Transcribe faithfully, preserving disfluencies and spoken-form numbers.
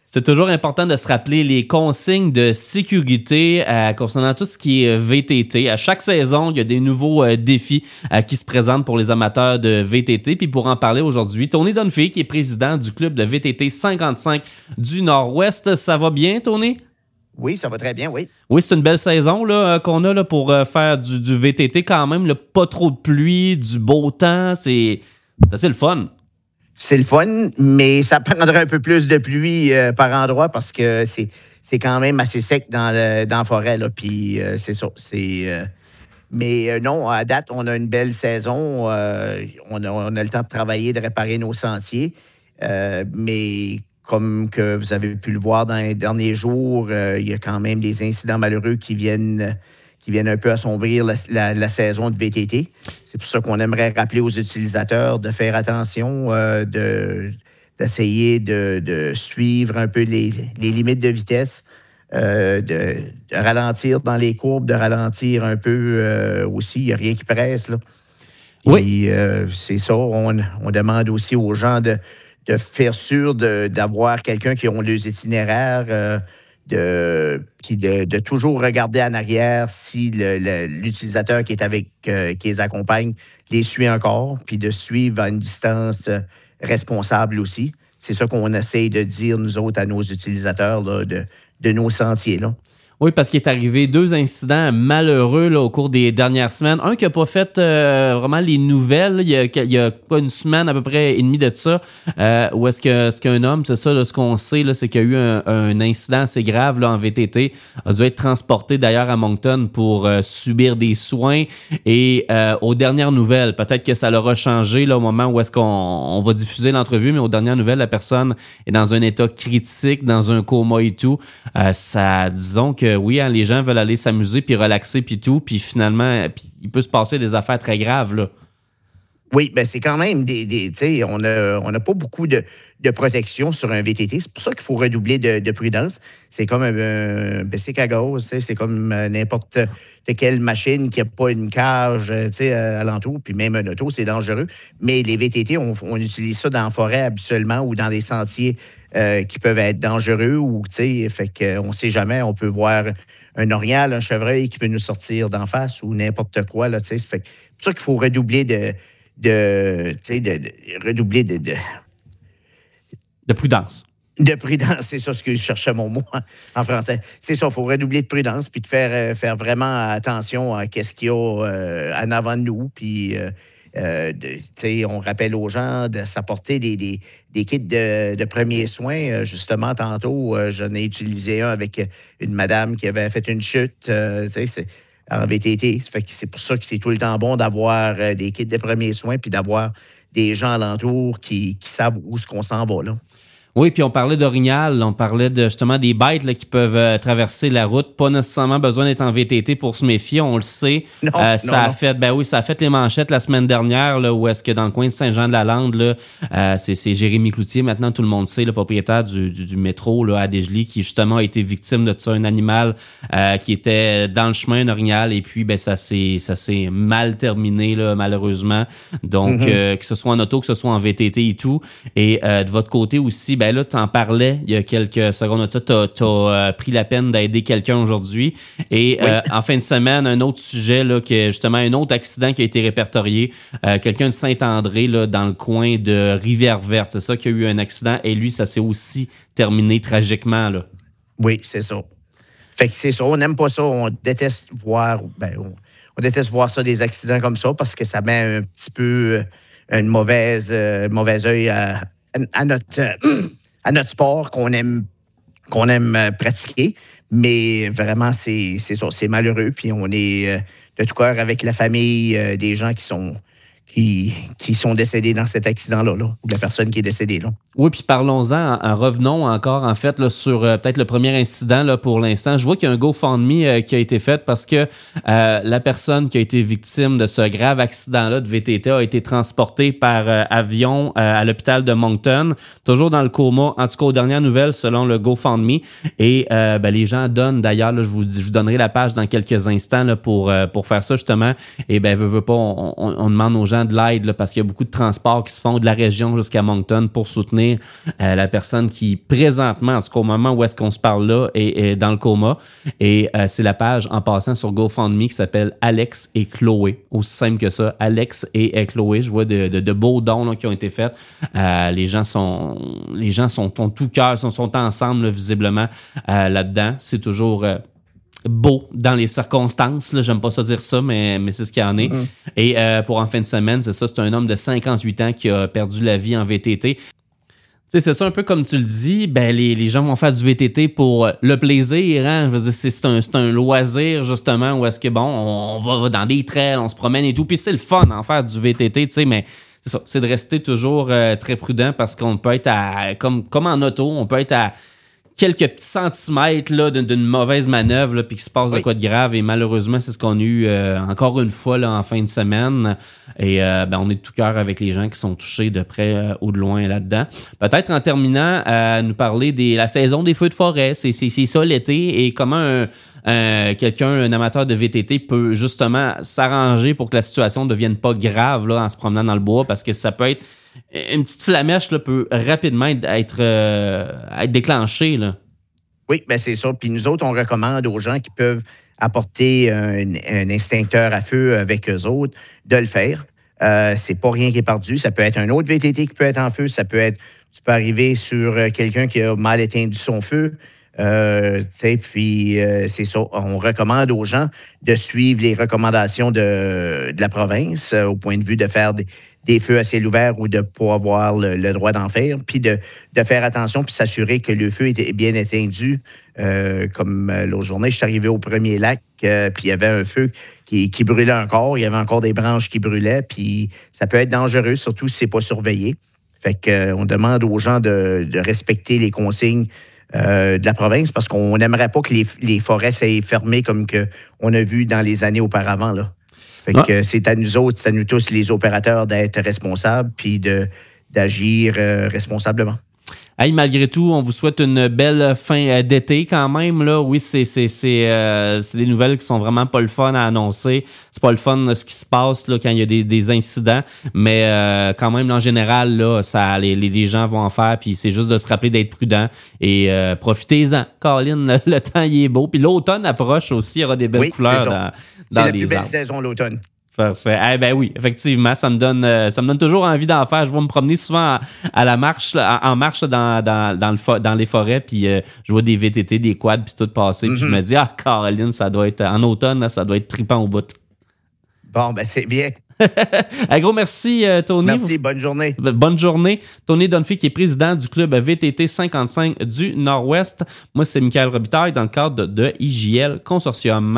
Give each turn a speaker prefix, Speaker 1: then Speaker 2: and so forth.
Speaker 1: C'est toujours important de se rappeler les consignes de sécurité euh, concernant tout ce qui est V T T. À chaque saison, il y a des nouveaux euh, défis euh, qui se présentent pour les amateurs de V T T. Puis pour en parler aujourd'hui, Tony Dunphy, qui est président du club de V T T cinquante-cinq du Nord-Ouest. Ça va bien, Tony?
Speaker 2: Oui, ça va très bien, oui.
Speaker 1: Oui, c'est une belle saison là, qu'on a là, pour euh, faire du, du V T T quand même. Là, pas trop de pluie, du beau temps. C'est, c'est assez le fun.
Speaker 2: C'est le fun, mais ça prendrait un peu plus de pluie euh, par endroit parce que c'est, c'est quand même assez sec dans, le, dans la forêt. Là, puis euh, c'est ça. C'est, euh, mais euh, non, à date, on a une belle saison. Euh, on, a, on a le temps de travailler, de réparer nos sentiers. Euh, mais comme que vous avez pu le voir dans les derniers jours, euh, il y a quand même des incidents malheureux qui viennent... qui viennent un peu assombrir la, la, la saison de V T T. C'est pour ça qu'on aimerait rappeler aux utilisateurs de faire attention, euh, de, d'essayer de, de suivre un peu les, les limites de vitesse, euh, de, de ralentir dans les courbes, de ralentir un peu euh, aussi. Il n'y a rien qui presse, là.
Speaker 1: Oui.
Speaker 2: Et euh, c'est ça. On, on demande aussi aux gens de, de faire sûr de, d'avoir quelqu'un qui ont leurs itinéraires, euh, De, puis de, de toujours regarder en arrière si le, le, l'utilisateur qui est avec, euh, qui les accompagne les suit encore, puis de suivre à une distance responsable aussi. C'est ça qu'on essaye de dire, nous autres, à nos utilisateurs là, de, de nos sentiers, là.
Speaker 1: Oui, parce qu'il est arrivé deux incidents malheureux là, au cours des dernières semaines. Un qui n'a pas fait euh, vraiment les nouvelles. Là. Il, y a, il y a pas une semaine à peu près et demie de ça. Euh, où est-ce, que, est-ce qu'un homme, c'est ça, là, ce qu'on sait, là, c'est qu'il y a eu un, un incident assez grave là, en V T T. Il a dû être transporté d'ailleurs à Moncton pour euh, subir des soins. Et euh, aux dernières nouvelles, peut-être que ça l'aura changé là, au moment où est-ce qu'on on va diffuser l'entrevue, mais aux dernières nouvelles, la personne est dans un état critique, dans un coma et tout. Euh, ça, disons que oui, hein, les gens veulent aller s'amuser puis relaxer puis tout, puis finalement, puis il peut se passer des affaires très graves, là.
Speaker 2: Oui, bien, c'est quand même des... des tu sais, on n'a on a pas beaucoup de, de protection sur un V T T. C'est pour ça qu'il faut redoubler de, de prudence. C'est comme un, un bicycle à gaz, tu sais, c'est comme n'importe quelle machine qui n'a pas une cage, tu sais, alentour, puis même un auto, c'est dangereux. Mais les V T T, on, on utilise ça dans la forêt habituellement ou dans des sentiers euh, qui peuvent être dangereux ou, tu sais, fait qu'on ne sait jamais, on peut voir un orignal, un chevreuil qui peut nous sortir d'en face ou n'importe quoi, là, tu sais. C'est pour ça qu'il faut redoubler de... de, tu sais, de, de redoubler de, de...
Speaker 1: De prudence.
Speaker 2: De prudence, c'est ça ce que je cherchais mon mot en français. C'est ça, il faut redoubler de prudence puis de faire, euh, faire vraiment attention à qu'est-ce qu'il y a euh, en avant de nous. Puis, euh, euh, de, tu sais, on rappelle aux gens de s'apporter des, des, des kits de, de premiers soins. Justement, tantôt, euh, j'en ai utilisé un avec une madame qui avait fait une chute. Euh, tu sais, c'est... en V T T. Ça fait que c'est pour ça que c'est tout le temps bon d'avoir euh, des kits de premiers soins puis d'avoir des gens alentour qui, qui savent où est-ce qu'on s'en va, là.
Speaker 1: Oui, puis on parlait d'orignal, on parlait de justement des bêtes là, qui peuvent euh, traverser la route, pas nécessairement besoin d'être en V T T pour se méfier, on le sait.
Speaker 2: Non,
Speaker 1: euh,
Speaker 2: non,
Speaker 1: ça a
Speaker 2: non.
Speaker 1: fait, ben oui, ça a fait les manchettes la semaine dernière, là, où est-ce que dans le coin de Saint-Jean-de-la-Lande, là, euh, c'est, c'est Jérémy Cloutier, maintenant tout le monde sait, le propriétaire du, du, du métro là, à Desjolies, qui justement a été victime de ça, un animal euh, qui était dans le chemin, un orignal, et puis ben ça s'est, ça s'est mal terminé là, malheureusement. Donc, mm-hmm. euh, que ce soit en auto, que ce soit en V T T et tout. Et euh, de votre côté aussi, ben là, t'en parlais il y a quelques secondes de ça, tu as euh, pris la peine d'aider quelqu'un aujourd'hui. Et oui. euh, en fin de semaine, un autre sujet, là, qui est justement un autre accident qui a été répertorié. Euh, quelqu'un de Saint-André, là, dans le coin de Rivière-Verte. C'est ça qui a eu un accident. Et lui, ça s'est aussi terminé tragiquement, là.
Speaker 2: Oui, c'est ça. Fait que c'est ça. On n'aime pas ça. On déteste voir... Ben, on, on déteste voir ça, des accidents comme ça, parce que ça met un petit peu une mauvaise, euh, mauvais œil à, à notre... Euh, à notre sport qu'on aime, qu'on aime pratiquer. Mais vraiment, c'est, c'est ça, c'est malheureux. Puis on est euh, de tout cœur avec la famille euh, des gens qui sont, qui, qui sont décédés dans cet accident-là, là, ou la personne qui est décédée, là.
Speaker 1: Oui, puis parlons-en, en, en revenons encore, en fait, là, sur euh, peut-être le premier incident là, pour l'instant. Je vois qu'il y a un GoFundMe euh, qui a été fait parce que euh, la personne qui a été victime de ce grave accident-là de V T T a été transportée par euh, avion euh, à l'hôpital de Moncton, toujours dans le coma, en tout cas aux dernières nouvelles, selon le GoFundMe. Et euh, ben, les gens donnent, d'ailleurs, là, je, vous, je vous donnerai la page dans quelques instants là, pour, euh, pour faire ça, justement. Et ben, veux, veux pas, on, on, on demande aux gens besoin de l'aide là, parce qu'il y a beaucoup de transports qui se font de la région jusqu'à Moncton pour soutenir euh, la personne qui, présentement, en tout cas au moment où est-ce qu'on se parle là, est, est dans le coma. Et euh, c'est la page, en passant, sur GoFundMe qui s'appelle Alex et Chloé. Aussi simple que ça, Alex et, et Chloé. Je vois de, de, de beaux dons là, qui ont été faits. Euh, les gens sont les gens sont, sont tout cœur, sont, sont ensemble là, visiblement euh, là-dedans. C'est toujours... Euh, beau dans les circonstances, là, j'aime pas ça dire ça, mais, mais c'est ce qu'il y en est. Mm-hmm. Et euh, pour en fin de semaine, c'est ça, c'est un homme de cinquante-huit ans qui a perdu la vie en V T T. Tu sais, c'est ça un peu comme tu le dis, ben les, les gens vont faire du V T T pour le plaisir, hein? Je veux dire, c'est, c'est, un, c'est un loisir, justement, où est-ce que, bon, on va dans des trails, on se promène et tout, puis c'est le fun en faire du V T T, tu sais, mais c'est ça, c'est de rester toujours euh, très prudent parce qu'on peut être à, comme, comme en auto, on peut être à quelques petits centimètres là, d'une, d'une mauvaise manœuvre là, puis qu'il se passe oui. de quoi de grave. Et malheureusement, c'est ce qu'on a eu euh, encore une fois là, en fin de semaine. Et euh, ben, on est de tout cœur avec les gens qui sont touchés de près euh, ou de loin là-dedans. Peut-être en terminant, euh, nous parler de la saison des feux de forêt. C'est, c'est, c'est ça l'été. Et comment un, un, quelqu'un, un amateur de V T T peut justement s'arranger pour que la situation ne devienne pas grave là, en se promenant dans le bois. Parce que ça peut être... Une petite flamèche là, peut rapidement être, euh, être déclenchée. Là.
Speaker 2: Oui, bien c'est ça. Puis nous autres, on recommande aux gens qui peuvent apporter un, un extincteur à feu avec eux autres de le faire. Euh, c'est pas rien qui est perdu. Ça peut être un autre V T T qui peut être en feu. Ça peut être, tu peux arriver sur quelqu'un qui a mal éteint son feu. Euh, puis euh, c'est ça. On recommande aux gens de suivre les recommandations de, de la province euh, au point de vue de faire des, des feux à ciel ouvert ou de ne pas avoir le, le droit d'en faire, puis de, de faire attention puis s'assurer que le feu était bien éteint. Euh, comme euh, l'autre journée, je suis arrivé au premier lac, euh, puis il y avait un feu qui, qui brûlait encore. Il y avait encore des branches qui brûlaient, puis ça peut être dangereux, surtout si c'est pas surveillé. Fait qu'on euh, demande aux gens de, de respecter les consignes Euh, de la province parce qu'on n'aimerait pas que les, les forêts soient fermées comme que on a vu dans les années auparavant. Là. Fait que ah. c'est à nous autres, c'est à nous tous les opérateurs d'être responsables puis de, d'agir euh, responsablement.
Speaker 1: Hey, malgré tout, on vous souhaite une belle fin d'été quand même. Là. Oui, c'est, c'est, c'est, euh, c'est des nouvelles qui sont vraiment pas le fun à annoncer. C'est pas le fun là, ce qui se passe là, quand il y a des, des incidents. Mais euh, quand même, en général, là, ça, les, les gens vont en faire. Puis c'est juste de se rappeler d'être prudent. Et euh, profitez-en. Colin, le, le temps il est beau. Puis l'automne approche aussi. Il y aura des belles
Speaker 2: oui,
Speaker 1: couleurs
Speaker 2: c'est
Speaker 1: dans,
Speaker 2: c'est
Speaker 1: dans
Speaker 2: la
Speaker 1: les
Speaker 2: plus belle
Speaker 1: arbres.
Speaker 2: saison, l'automne.
Speaker 1: Parfait. Eh ben oui, effectivement, ça me donne euh, ça me donne toujours envie d'en faire. Je vais me promener souvent à, à la marche, là, en, en marche dans, dans, dans, le fo- dans les forêts, puis euh, je vois des V T T, des quads, puis tout passer, puis mm-hmm. je me dis, ah, Caroline, ça doit être, en automne, là, ça doit être trippant au bout.
Speaker 2: Bon, ben c'est bien.
Speaker 1: Un gros merci, euh, Tony.
Speaker 2: Merci, bonne journée.
Speaker 1: Bonne journée. Tony Dunphy, qui est président du club V T T cinquante-cinq du Nord-Ouest. Moi, c'est Michael Robitaille dans le cadre de, de I J L Consortium.